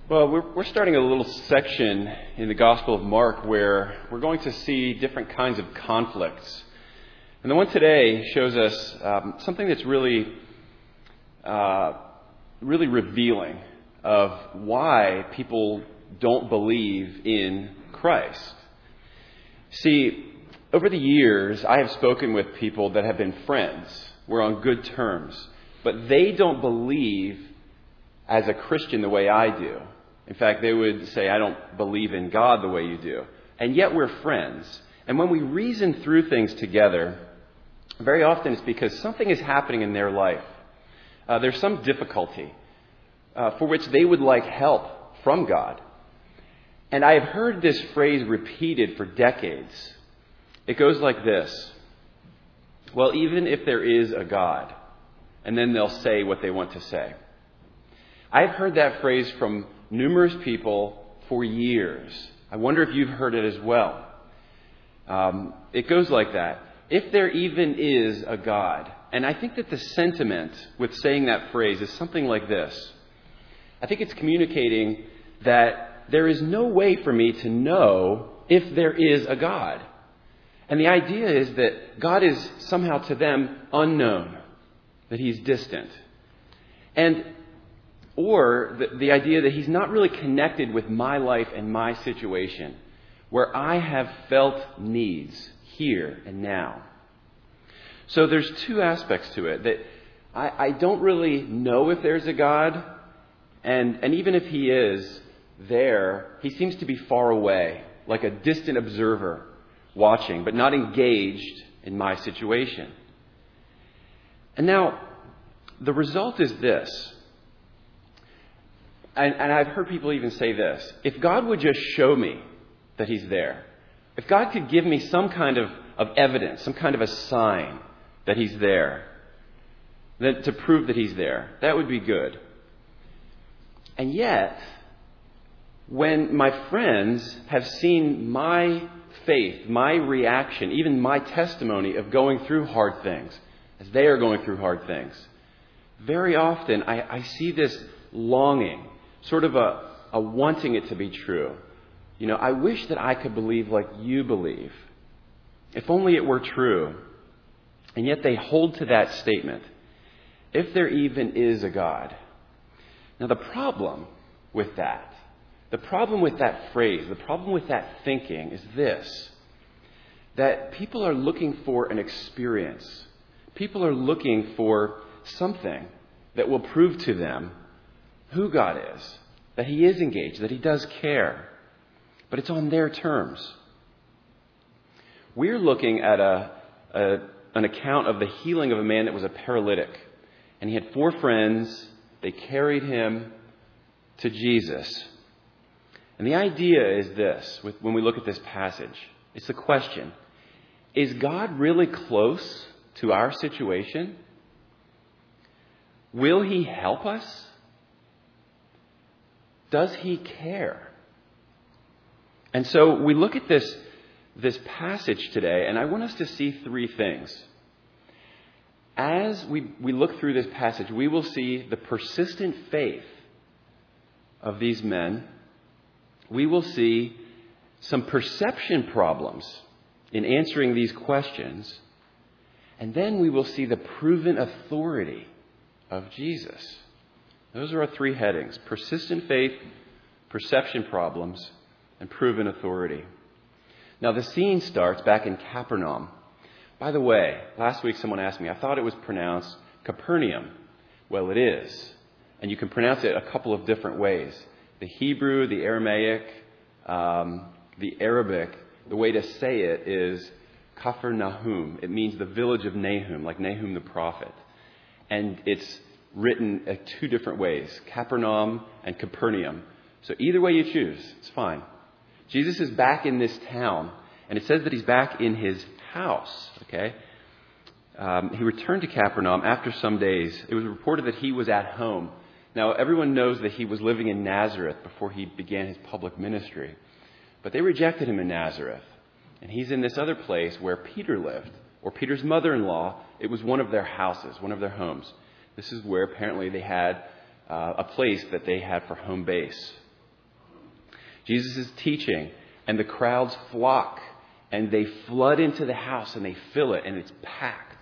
Well, we're starting a little section in the Gospel of Mark where we're going to see different kinds of conflicts. And the one today shows us something that's really revealing of why people don't believe in Christ. See, over the years, I have spoken with people that have been friends. We're on good terms. But they don't believe as a Christian the way I do. In fact, they would say, I don't believe in God the way you do. And yet we're friends. And when we reason through things together, very often it's because something is happening in their life. There's some difficulty for which they would like help from God. And I have heard this phrase repeated for decades. It goes like this. Well, even if there is a God, and then they'll say what they want to say. I've heard that phrase from numerous people for years. I wonder if you've heard it as well. It goes like that. If there even is a God. And I think that the sentiment with saying that phrase is something like this. I think it's communicating that there is no way for me to know if there is a God. And the idea is that God is somehow to them unknown, that he's distant. Or the idea that he's not really connected with my life and my situation, where I have felt needs here and now. So there's two aspects to it, that I don't really know if there's a God, and even if he is there, he seems to be far away, like a distant observer watching, but not engaged in my situation. And now, the result is this. And I've heard people even say this. If God would just show me that he's there, if God could give me some kind of evidence, some kind of a sign that he's there, that to prove that he's there, that would be good. And yet, when my friends have seen my faith, my reaction, even my testimony of going through hard things, as they are going through hard things, very often I see this longing, sort of a wanting it to be true. You know, I wish that I could believe like you believe. If only it were true. And yet they hold to that statement. If there even is a God. Now the problem with that, phrase, the problem with that thinking is this. That people are looking for an experience. People are looking for something that will prove to them who God is, that he is engaged, that he does care. But it's on their terms. We're looking at an account of the healing of a man that was a paralytic. And he had 4 friends. They carried him to Jesus. And the idea is this, when we look at this passage. It's the question, is God really close to our situation? Will he help us? Does he care? And so we look at this passage today, and I want us to see 3 things. As we look through this passage, we will see the persistent faith of these men. We will see some perception problems in answering these questions. And then we will see the proven authority of Jesus. Those are our 3 headings: persistent faith, perception problems, and proven authority. Now the scene starts back in Capernaum. By the way, last week someone asked me, I thought it was pronounced Capernaum. Well, it is. And you can pronounce it a couple of different ways. The Hebrew, the Aramaic, the Arabic, the way to say it is Kafar Nahum. It means the village of Nahum, like Nahum the prophet. And it's written 2 different ways, Capernaum and Capernaum. So either way you choose, it's fine. Jesus is back in this town, and it says that he's back in his house, okay? He returned to Capernaum after some days. It was reported that he was at home. Now, everyone knows that he was living in Nazareth before he began his public ministry. But they rejected him in Nazareth. And he's in this other place where Peter lived, or Peter's mother-in-law. It was one of their houses, one of their homes. This is where apparently they had a place that they had for home base. Jesus is teaching, and the crowds flock, and they flood into the house, and they fill it, and it's packed.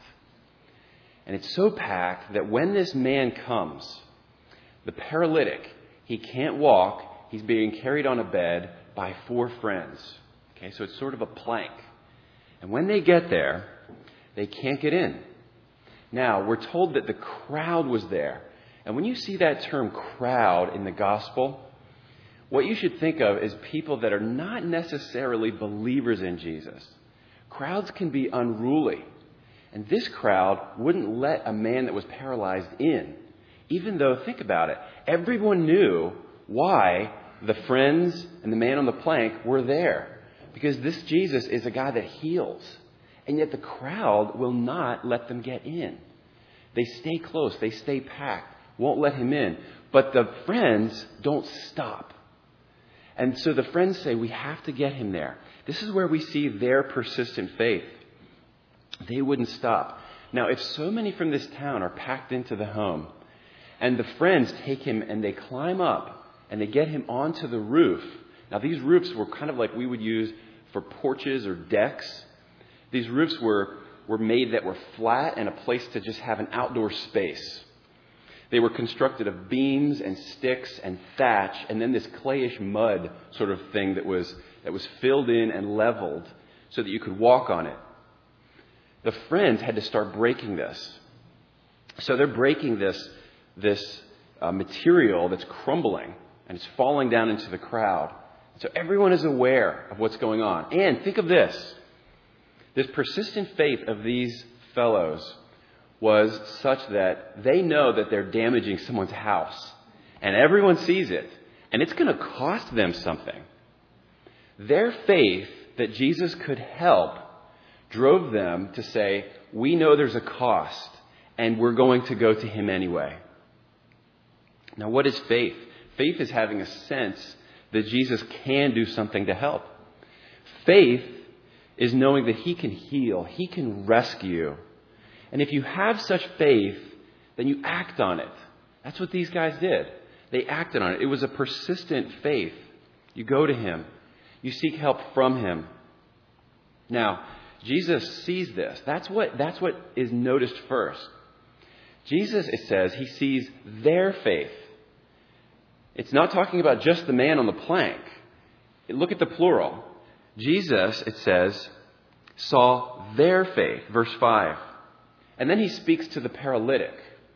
And it's so packed that when this man comes, the paralytic, he can't walk, he's being carried on a bed by 4 friends. Okay, so it's sort of a plank. And when they get there, they can't get in. Now, we're told that the crowd was there. And when you see that term crowd in the gospel, what you should think of is people that are not necessarily believers in Jesus. Crowds can be unruly. And this crowd wouldn't let a man that was paralyzed in. Even though, think about it, everyone knew why the friends and the man on the plank were there. Because this Jesus is a guy that heals. And yet the crowd will not let them get in. They stay close. They stay packed. Won't let him in. But the friends don't stop. And so the friends say, we have to get him there. This is where we see their persistent faith. They wouldn't stop. Now, if so many from this town are packed into the home, and the friends take him and they climb up and they get him onto the roof. Now, these roofs were kind of like we would use for porches or decks. These roofs were made that were flat and a place to just have an outdoor space. They were constructed of beams and sticks and thatch, and then this clayish mud sort of thing that was filled in and leveled so that you could walk on it. The friends had to start breaking this. So they're breaking this material that's crumbling, and it's falling down into the crowd. So everyone is aware of what's going on. And think of this. This persistent faith of these fellows was such that they know that they're damaging someone's house. And everyone sees it. And it's going to cost them something. Their faith that Jesus could help drove them to say, we know there's a cost, and we're going to go to him anyway. Now, what is faith? Faith is having a sense that Jesus can do something to help. Faith is knowing that he can heal, he can rescue. And if you have such faith, then you act on it. That's what these guys did. They acted on it. It was a persistent faith. You go to him. You seek help from him. Now, Jesus sees this. That's what is noticed first. Jesus, it says, he sees their faith. It's not talking about just the man on the plank. Look at the plural. Jesus, it says, saw their faith. Verse 5. And then he speaks to the paralytic.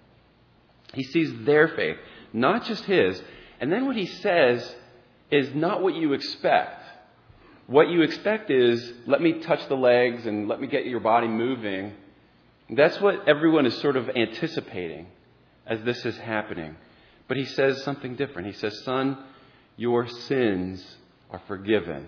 He sees their faith, not just his. And then what he says is not what you expect. What you expect is, let me touch the legs and let me get your body moving. That's what everyone is sort of anticipating as this is happening. But he says something different. He says, son, your sins are forgiven.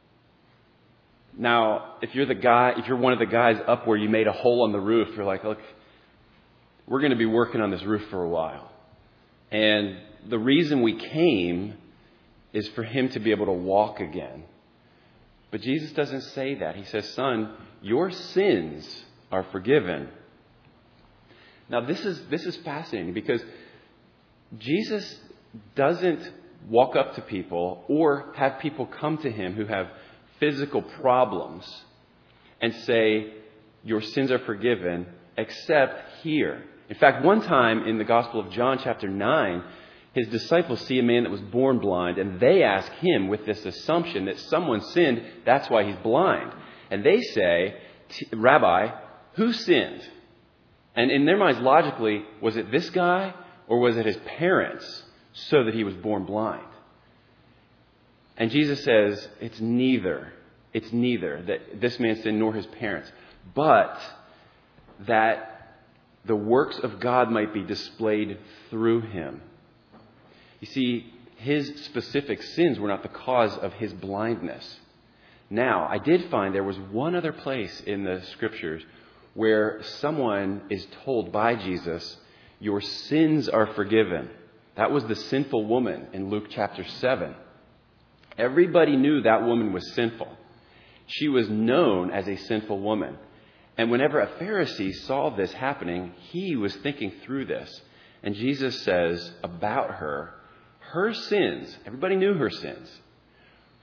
Now, if you're one of the guys up where you made a hole on the roof, you're like, look, we're going to be working on this roof for a while. And the reason we came is for him to be able to walk again. But Jesus doesn't say that. He says, son, your sins are forgiven. Now, this is fascinating because Jesus doesn't walk up to people or have people come to him who have physical problems and say, your sins are forgiven, except here. In fact, one time in the Gospel of John chapter 9, his disciples see a man that was born blind, and they ask him with this assumption that someone sinned, that's why he's blind. And they say, Rabbi, who sinned? And in their minds, logically, was it this guy or was it his parents so that he was born blind? And Jesus says, it's neither. It's neither that this man sinned nor his parents, but that the works of God might be displayed through him. You see, his specific sins were not the cause of his blindness. Now, I did find there was one other place in the scriptures where someone is told by Jesus, your sins are forgiven. That was the sinful woman in Luke chapter 7. Everybody knew that woman was sinful. She was known as a sinful woman. And whenever a Pharisee saw this happening, he was thinking through this. And Jesus says about her, her sins, everybody knew her sins,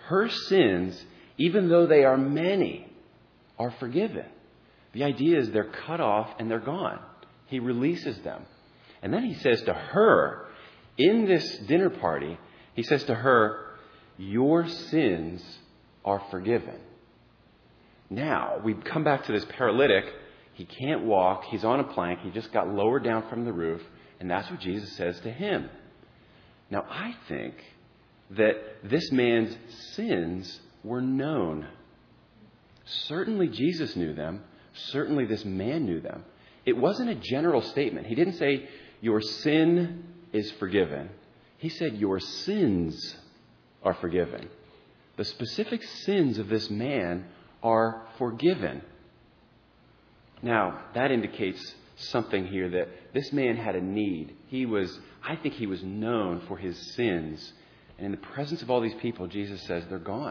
her sins, even though they are many, are forgiven. The idea is they're cut off and they're gone. He releases them. And then he says to her, in this dinner party, he says to her, your sins are forgiven. Now, we come back to this paralytic. He can't walk. He's on a plank. He just got lowered down from the roof. And that's what Jesus says to him. Now, I think that this man's sins were known. Certainly Jesus knew them. Certainly this man knew them. It wasn't a general statement. He didn't say, your sin is forgiven. He said, your sins are forgiven. The specific sins of this man are forgiven. Now, that indicates something here, that this man had a need. I think he was known for his sins. And in the presence of all these people, Jesus says they're gone.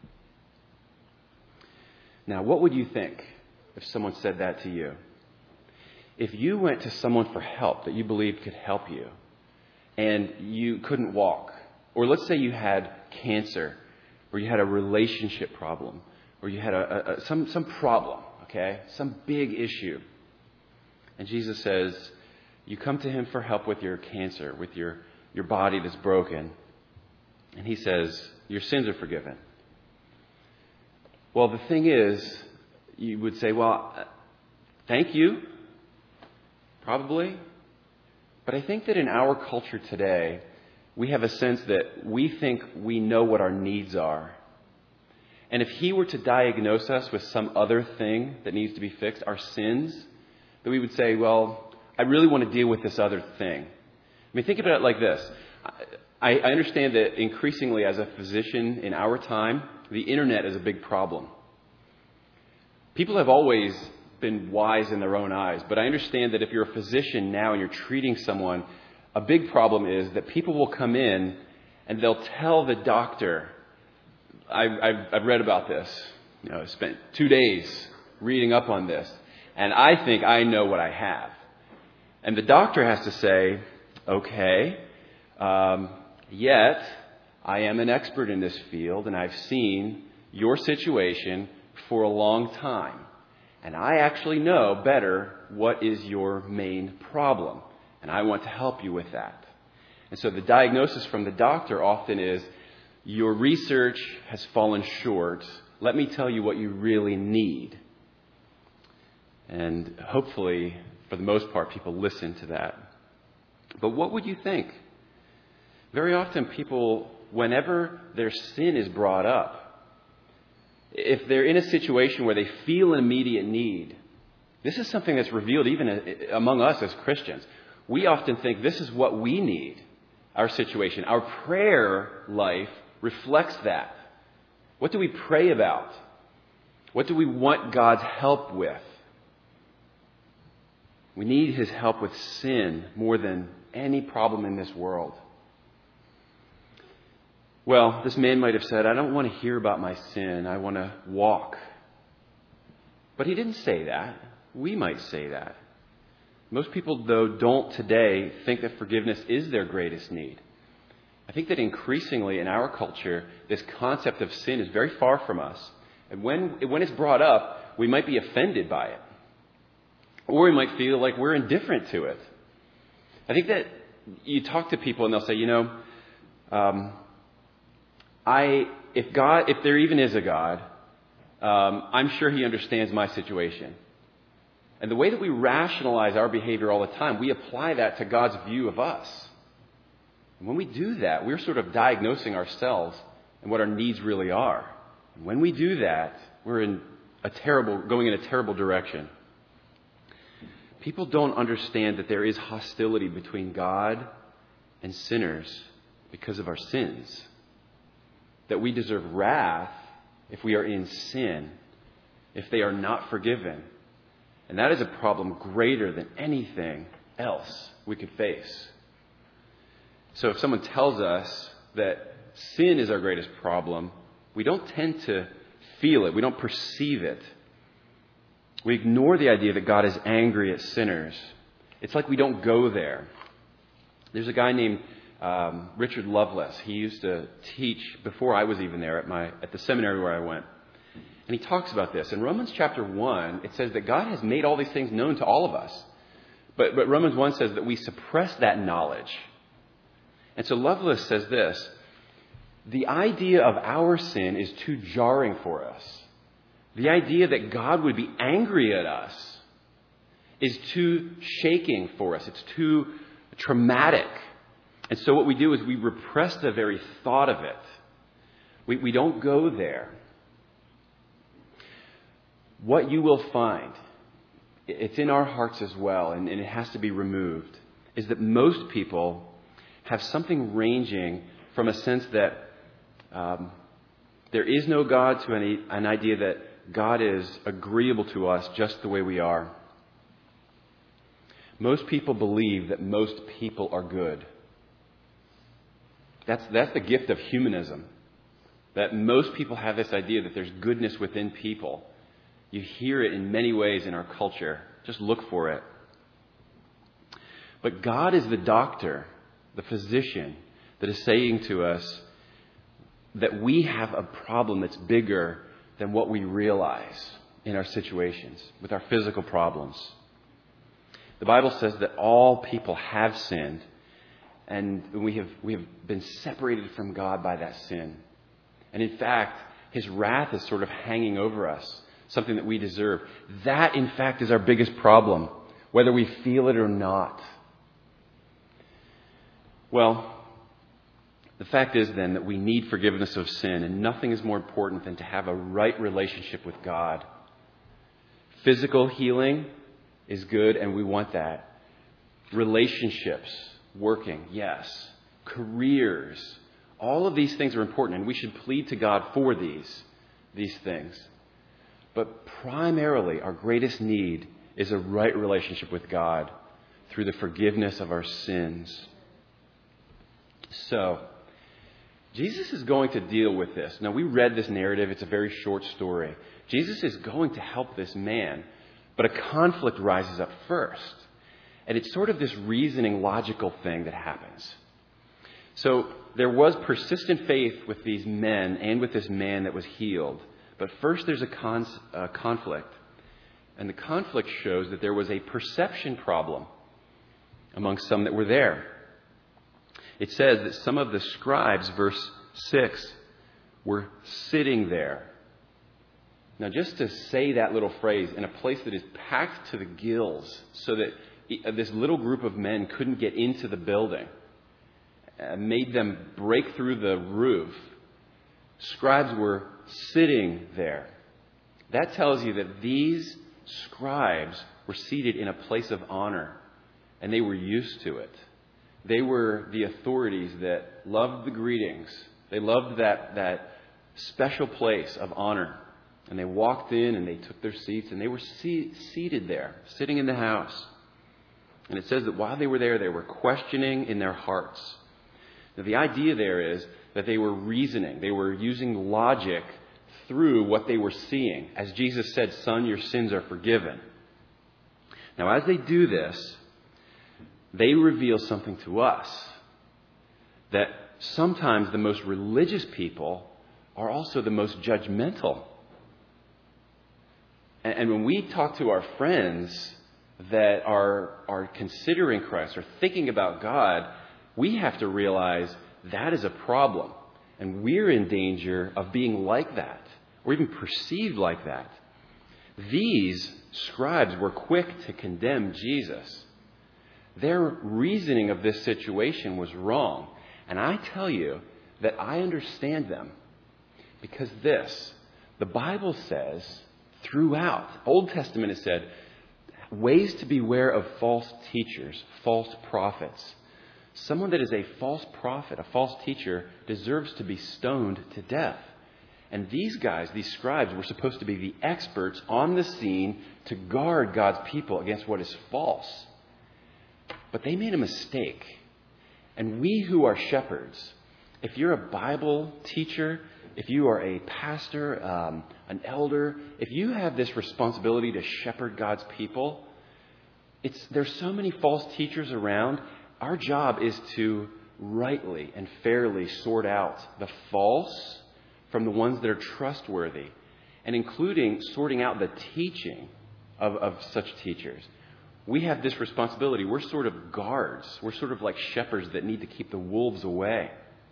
Now, what would you think if someone said that to you? If you went to someone for help that you believed could help you, and you couldn't walk, or let's say you had cancer, or you had a relationship problem, or you had some problem, okay, some big issue, and Jesus says, you come to him for help with your cancer, with your body that's broken, and he says, your sins are forgiven. Well, the thing is, you would say, well, thank you, probably. But I think that in our culture today, we have a sense that we think we know what our needs are. And if he were to diagnose us with some other thing that needs to be fixed, our sins, that we would say, well, I really want to deal with this other thing. I mean, think about it like this. I understand that increasingly as a physician in our time, the internet is a big problem. People have always been wise in their own eyes, but I understand that if you're a physician now and you're treating someone, a big problem is that people will come in and they'll tell the doctor, I've read about this, I spent 2 days reading up on this, and I think I know what I have. And the doctor has to say, okay, yet I am an expert in this field and I've seen your situation for a long time. And I actually know better what is your main problem. And I want to help you with that. And so the diagnosis from the doctor often is, your research has fallen short. Let me tell you what you really need. And hopefully, for the most part, people listen to that. But what would you think? Very often people, whenever their sin is brought up, if they're in a situation where they feel an immediate need, this is something that's revealed even among us as Christians. We often think this is what we need, our situation. Our prayer life reflects that. What do we pray about? What do we want God's help with? We need his help with sin more than any problem in this world. Well, this man might have said, I don't want to hear about my sin. I want to walk. But he didn't say that. We might say that. Most people, though, don't today think that forgiveness is their greatest need. I think that increasingly in our culture, this concept of sin is very far from us. And when it's brought up, we might be offended by it. Or we might feel like we're indifferent to it. I think that you talk to people and they'll say, if there even is a God, I'm sure he understands my situation. And the way that we rationalize our behavior all the time, we apply that to God's view of us. And when we do that, we're sort of diagnosing ourselves and what our needs really are. And when we do that, we're going in a terrible direction. People don't understand that there is hostility between God and sinners because of our sins. That we deserve wrath if we are in sin, if they are not forgiven. And that is a problem greater than anything else we could face. So if someone tells us that sin is our greatest problem, we don't tend to feel it. We don't perceive it. We ignore the idea that God is angry at sinners. It's like we don't go there. There's a guy named Richard Lovelace. He used to teach before I was even there at the seminary where I went. And he talks about this. In Romans chapter 1, it says that God has made all these things known to all of us. But Romans 1 says that we suppress that knowledge. And so Lovelace says this: the idea of our sin is too jarring for us. The idea that God would be angry at us is too shaking for us. It's too traumatic. And so what we do is we repress the very thought of it. We don't go there. What you will find, it's in our hearts as well, and it has to be removed, is that most people have something ranging from a sense that there is no God to an idea that God is agreeable to us just the way we are. Most people believe that most people are good. That's the gift of humanism. That most people have this idea that there's goodness within people. You hear it in many ways in our culture. Just look for it. But God is the doctor, the physician, that is saying to us that we have a problem that's bigger than what we realize in our situations, with our physical problems. The Bible says that all people have sinned, and we have been separated from God by that sin. And in fact, His wrath is sort of hanging over us, something that we deserve. That, in fact, is our biggest problem, whether we feel it or not. Well, the fact is then that we need forgiveness of sin, and nothing is more important than to have a right relationship with God. Physical healing is good, and we want that. Relationships, working, yes. Careers, all of these things are important, and we should plead to God for these things. But primarily, our greatest need is a right relationship with God through the forgiveness of our sins. So, Jesus is going to deal with this. Now, we read this narrative. It's a very short story. Jesus is going to help this man, but a conflict rises up first. And it's sort of this reasoning, logical thing that happens. So, there was persistent faith with these men and with this man that was healed. But first there's a conflict. And the conflict shows that there was a perception problem among some that were there. It says that some of the scribes, verse 6, were sitting there. Now, just to say that little phrase in a place that is packed to the gills so that this little group of men couldn't get into the building, made them break through the roof. Scribes were sitting there. That tells you that these scribes were seated in a place of honor, and they were used to it. They were the authorities that loved the greetings. They loved that special place of honor. And they walked in and they took their seats, and they were seated there, sitting in the house. And it says that while they were there, they were questioning in their hearts. Now, the idea there is that they were reasoning. They were using logic through what they were seeing. As Jesus said, "Son, your sins are forgiven." Now, as they do this, they reveal something to us, that sometimes the most religious people are also the most judgmental. And when we talk to our friends that are considering Christ or thinking about God, we have to realize that is a problem. And we're in danger of being like that, or even perceived like that. These scribes were quick to condemn Jesus. Their reasoning of this situation was wrong. And I tell you that I understand them. Because the Bible says throughout, Old Testament has said, ways to beware of false teachers, false prophets. Someone that is a false prophet, a false teacher, deserves to be stoned to death. And these guys, these scribes, were supposed to be the experts on the scene to guard God's people against what is false. But they made a mistake. And we who are shepherds, if you're a Bible teacher, if you are a pastor, an elder, if you have this responsibility to shepherd God's people, there's so many false teachers around. Our job is to rightly and fairly sort out the false from the ones that are trustworthy, and including sorting out the teaching of such teachers. We have this responsibility. We're sort of guards. We're sort of like shepherds that need to keep the wolves away.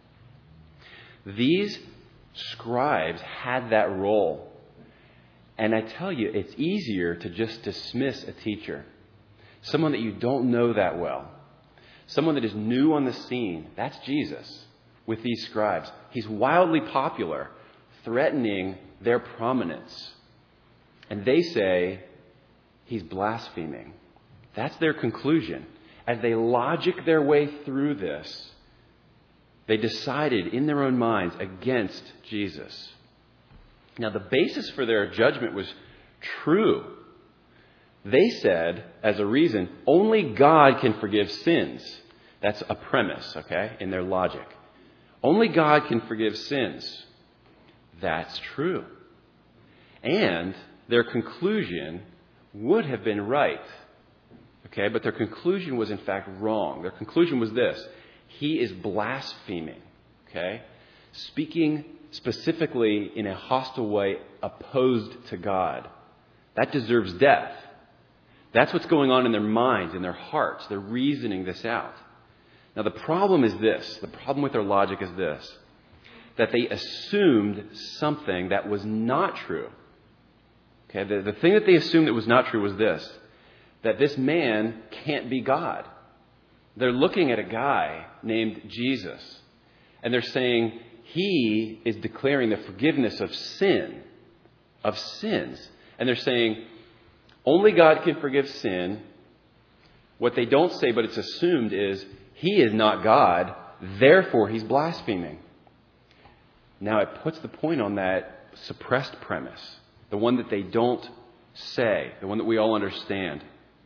These scribes had that role. And I tell you, it's easier to just dismiss a teacher, someone that you don't know that well, someone that is new on the scene. That's Jesus with these scribes. He's wildly popular, threatening their prominence. And they say he's blaspheming. That's their conclusion. As they logic their way through this, they decided in their own minds against Jesus. Now, the basis for their judgment was true. They said, as a reason, only God can forgive sins. That's a premise, okay, in their logic. Only God can forgive sins. That's true. And their conclusion would have been right. Okay, but their conclusion was in fact wrong. Their conclusion was this: he is blaspheming. Okay, speaking specifically in a hostile way opposed to God. That deserves death. That's what's going on in their minds, in their hearts. They're reasoning this out. Now the problem is this. The problem with their logic is this: that they assumed something that was not true. Okay, the thing that they assumed that was not true was this: that this man can't be God. They're looking at a guy named Jesus, and they're saying he is declaring the forgiveness of sin, of sins. And they're saying only God can forgive sin. What they don't say, but it's assumed, is he is not God, therefore he's blaspheming. Now it puts the point on that suppressed premise, the one that they don't say, the one that we all understand.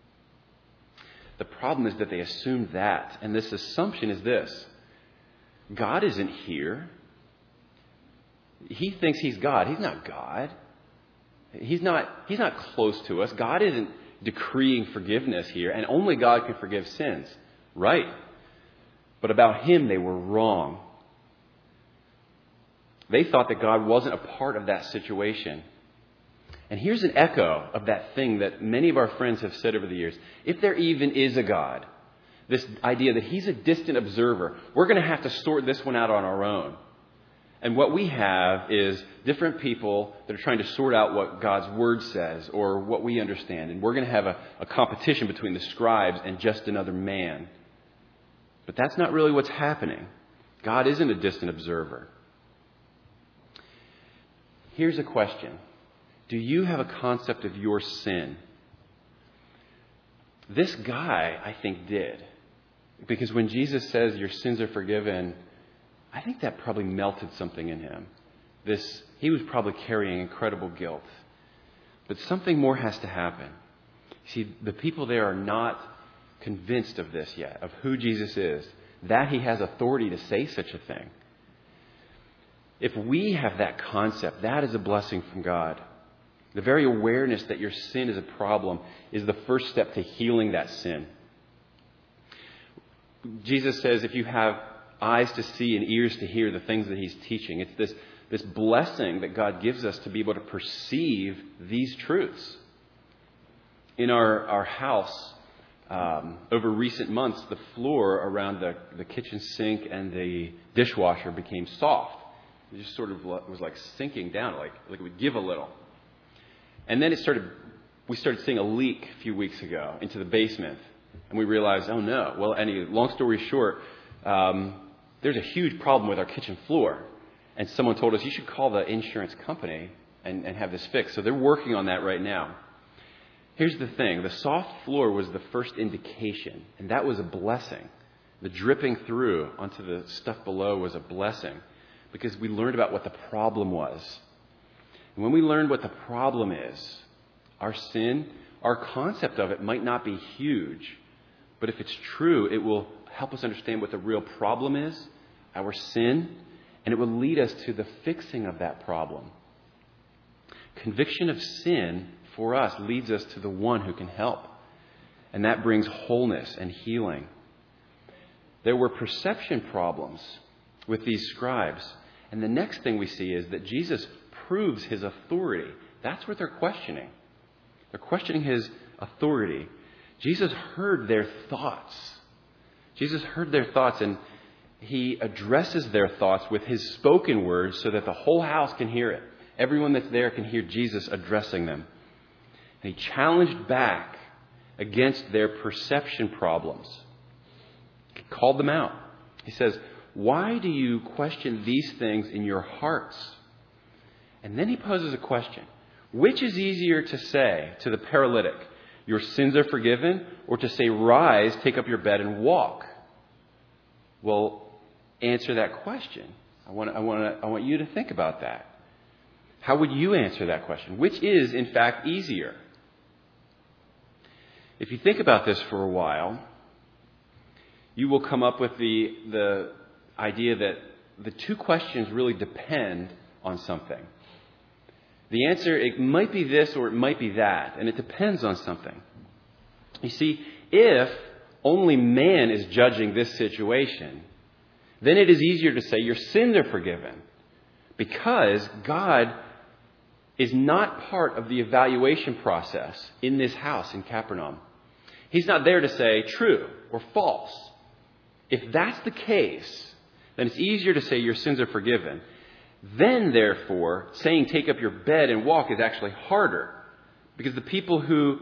The problem is that they assumed that. And this assumption is this: God isn't here. He thinks he's God. He's not God. He's not close to us. God isn't decreeing forgiveness here, and only God can forgive sins. Right. But about him, they were wrong. They thought that God wasn't a part of that situation. And here's an echo of that thing that many of our friends have said over the years. If there even is a God, this idea that he's a distant observer, we're going to have to sort this one out on our own. And what we have is different people that are trying to sort out what God's word says or what we understand. And we're going to have a competition between the scribes and just another man. But that's not really what's happening. God isn't a distant observer. Here's a question. Do you have a concept of your sin? This guy, I think, did. Because when Jesus says your sins are forgiven, I think that probably melted something in him. He was probably carrying incredible guilt. But something more has to happen. See, the people there are not convinced of this yet, of who Jesus is, that he has authority to say such a thing. If we have that concept, that is a blessing from God. The very awareness that your sin is a problem is the first step to healing that sin. Jesus says if you have eyes to see and ears to hear the things that he's teaching, it's this blessing that God gives us to be able to perceive these truths. In our house, over recent months, the floor around the kitchen sink and the dishwasher became soft. It just sort of was like sinking down, like it would give a little. And then we started seeing a leak a few weeks ago into the basement. And we realized, oh no. Well, long story short, there's a huge problem with our kitchen floor. And someone told us, you should call the insurance company and have this fixed. So they're working on that right now. Here's the thing. The soft floor was the first indication. And that was a blessing. The dripping through onto the stuff below was a blessing. Because we learned about what the problem was. And when we learn what the problem is, our sin, our concept of it might not be huge. But if it's true, it will help us understand what the real problem is, our sin, and it will lead us to the fixing of that problem. Conviction of sin for us leads us to the one who can help. And that brings wholeness and healing. There were perception problems with these scribes. And the next thing we see is that Jesus proves his authority. That's what they're questioning. They're questioning his authority. Jesus heard their thoughts. Jesus heard their thoughts, and he addresses their thoughts with his spoken words so that the whole house can hear it. Everyone that's there can hear Jesus addressing them. And he challenged back against their perception problems. He called them out. He says, "Why do you question these things in your hearts?" And then he poses a question. Which is easier to say to the paralytic, "Your sins are forgiven," or to say, "Rise, take up your bed and walk"? Well, answer that question. I want you to think about that. How would you answer that question? Which is, in fact, easier? If you think about this for a while, you will come up with the idea that the two questions really depend on something. The answer, it might be this or it might be that, and it depends on something. You see, if only man is judging this situation, then it is easier to say your sins are forgiven, because God is not part of the evaluation process in this house in Capernaum. He's not there to say true or false. If that's the case, then it's easier to say your sins are forgiven. Then, therefore, saying take up your bed and walk is actually harder, because the people who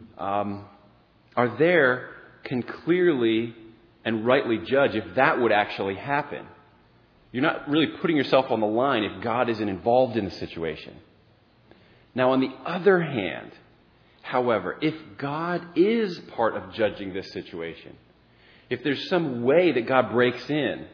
are there can clearly and rightly judge if that would actually happen. You're not really putting yourself on the line if God isn't involved in the situation. Now, on the other hand, however, if God is part of judging this situation, if there's some way that God breaks in,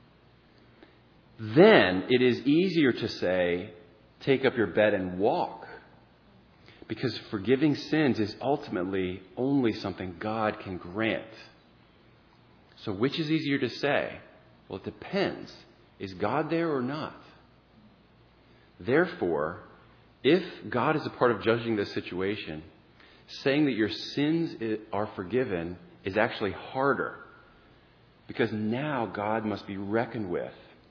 then it is easier to say, take up your bed and walk. Because forgiving sins is ultimately only something God can grant. So which is easier to say? Well, it depends. Is God there or not? Therefore, if God is a part of judging this situation, saying that your sins are forgiven is actually harder, because now God must be reckoned with.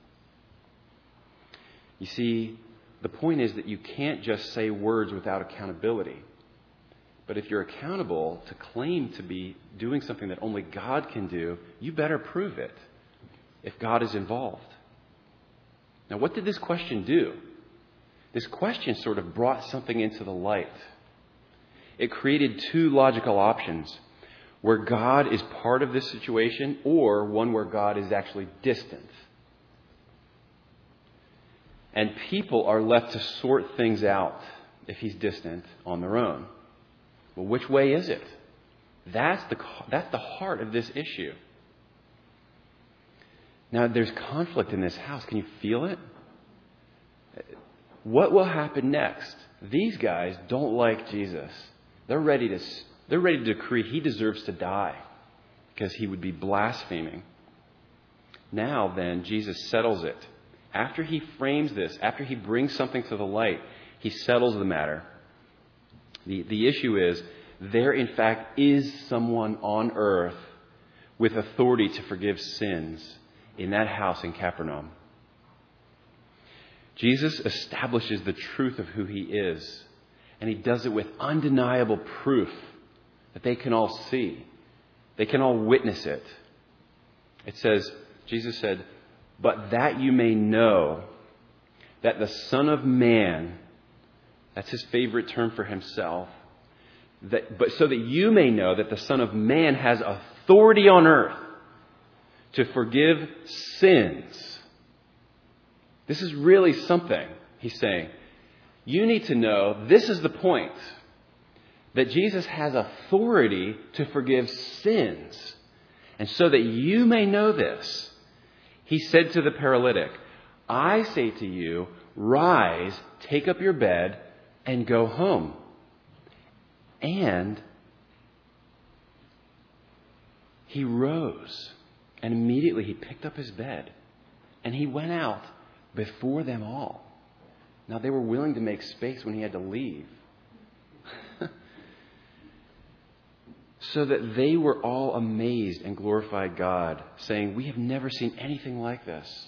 You see, the point is that you can't just say words without accountability. But if you're accountable to claim to be doing something that only God can do, you better prove it if God is involved. Now, what did this question do? This question sort of brought something into the light. It created two logical options, where God is part of this situation or one where God is actually distant. And people are left to sort things out if he's distant on their own. Well, which way is it? That's the heart of this issue. Now, there's conflict in this house. Can you feel it? What will happen next? These guys don't like Jesus. They're ready to decree he deserves to die because he would be blaspheming. Now then, Jesus settles it. After he frames this, after he brings something to the light, he settles the matter. The issue is, there in fact is someone on earth with authority to forgive sins in that house in Capernaum. Jesus establishes the truth of who he is, and he does it with undeniable proof that they can all see. They can all witness it. It says, Jesus said, "But that you may know that the Son of Man," that's his favorite term for himself, but so that you may know that the Son of Man has authority on earth to forgive sins. This is really something, he's saying. You need to know, this is the point, that Jesus has authority to forgive sins. And so that you may know this, he said to the paralytic, "I say to you, rise, take up your bed, and go home." And he rose, and immediately he picked up his bed, and he went out before them all. Now, they were willing to make space when he had to leave. so that they were all amazed and glorified God, saying, "We have never seen anything like this."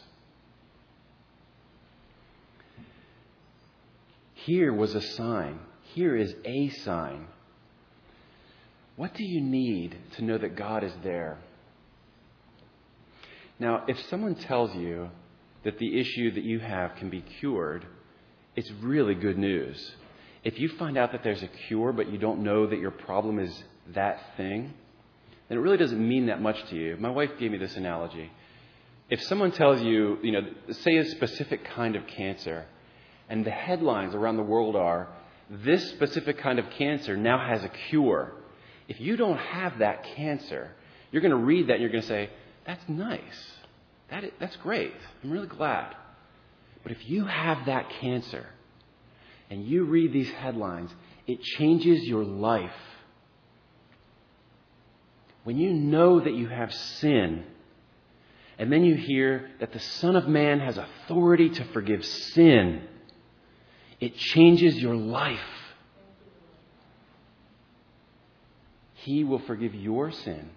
Here was a sign. Here is a sign. What do you need to know that God is there? Now, if someone tells you that the issue that you have can be cured, it's really good news. If you find out that there's a cure, but you don't know that your problem is that thing, then it really doesn't mean that much to you. My wife gave me this analogy. If someone tells you, say a specific kind of cancer, and the headlines around the world are, "This specific kind of cancer now has a cure." If you don't have that cancer, you're going to read that and you're going to say, "That's nice. That's great. I'm really glad." But if you have that cancer and you read these headlines, it changes your life. When you know that you have sin, and then you hear that the Son of Man has authority to forgive sin, it changes your life. He will forgive your sin.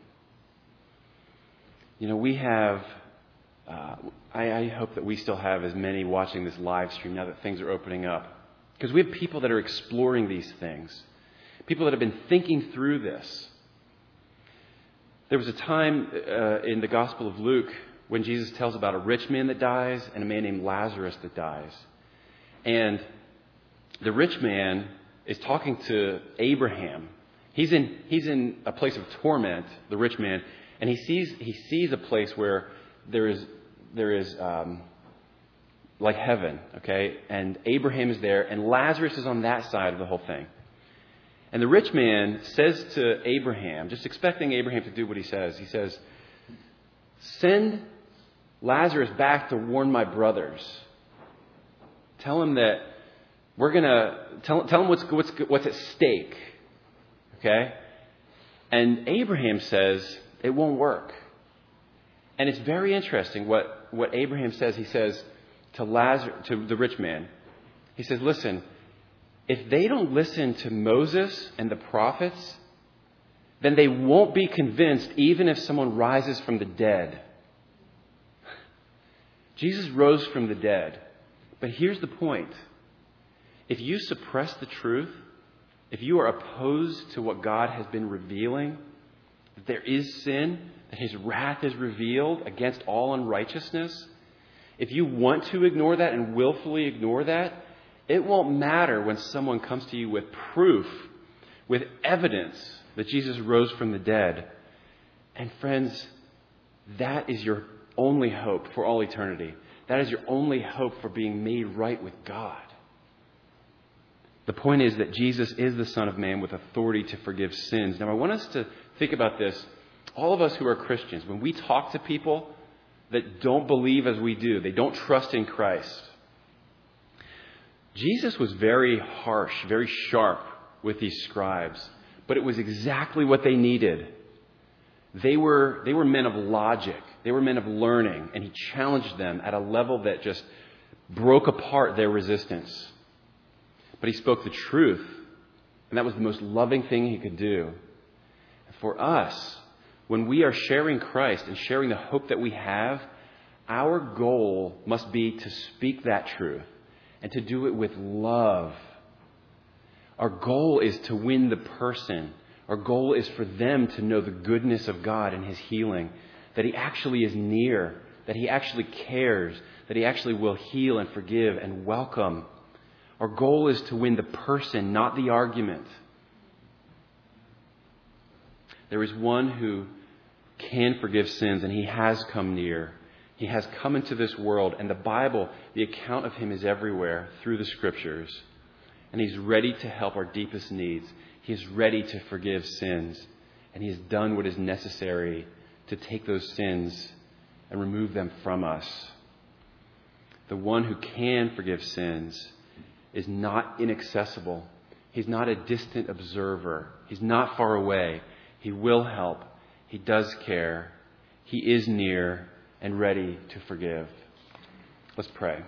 We have, I hope that we still have as many watching this live stream now that things are opening up. Because we have people that are exploring these things. People that have been thinking through this. There was a time in the Gospel of Luke when Jesus tells about a rich man that dies and a man named Lazarus that dies. And the rich man is talking to Abraham. He's in a place of torment, the rich man, and he sees a place where there is like heaven, okay? And Abraham is there, and Lazarus is on that side of the whole thing. And the rich man says to Abraham, just expecting Abraham to do what he says, "Send Lazarus back to warn my brothers. Tell him that we're gonna tell him what's at stake." Okay? And Abraham says it won't work. And it's very interesting what Abraham says. He says to the rich man, he says, "Listen, if they don't listen to Moses and the prophets, then they won't be convinced even if someone rises from the dead." Jesus rose from the dead. But here's the point. If you suppress the truth, if you are opposed to what God has been revealing, that there is sin, that His wrath is revealed against all unrighteousness, if you want to ignore that and willfully ignore that, it won't matter when someone comes to you with proof, with evidence that Jesus rose from the dead. And friends, that is your only hope for all eternity. That is your only hope for being made right with God. The point is that Jesus is the Son of Man with authority to forgive sins. Now, I want us to think about this. All of us who are Christians, when we talk to people that don't believe as we do, they don't trust in Christ, Jesus was very harsh, very sharp with these scribes, but it was exactly what they needed. They were men of logic. They were men of learning, and He challenged them at a level that just broke apart their resistance. But He spoke the truth, and that was the most loving thing He could do. For us, when we are sharing Christ and sharing the hope that we have, our goal must be to speak that truth and to do it with love. Our goal is to win the person. Our goal is for them to know the goodness of God and His healing, that He actually is near, that He actually cares, that He actually will heal and forgive and welcome. Our goal is to win the person, not the argument. There is one who can forgive sins, and He has come near. He has come into this world, and the Bible, the account of Him is everywhere through the Scriptures. And He's ready to help our deepest needs. He is ready to forgive sins, and He has done what is necessary to take those sins and remove them from us. The one who can forgive sins is not inaccessible. He's not a distant observer. He's not far away. He will help. He does care. He is near and ready to forgive. Let's pray.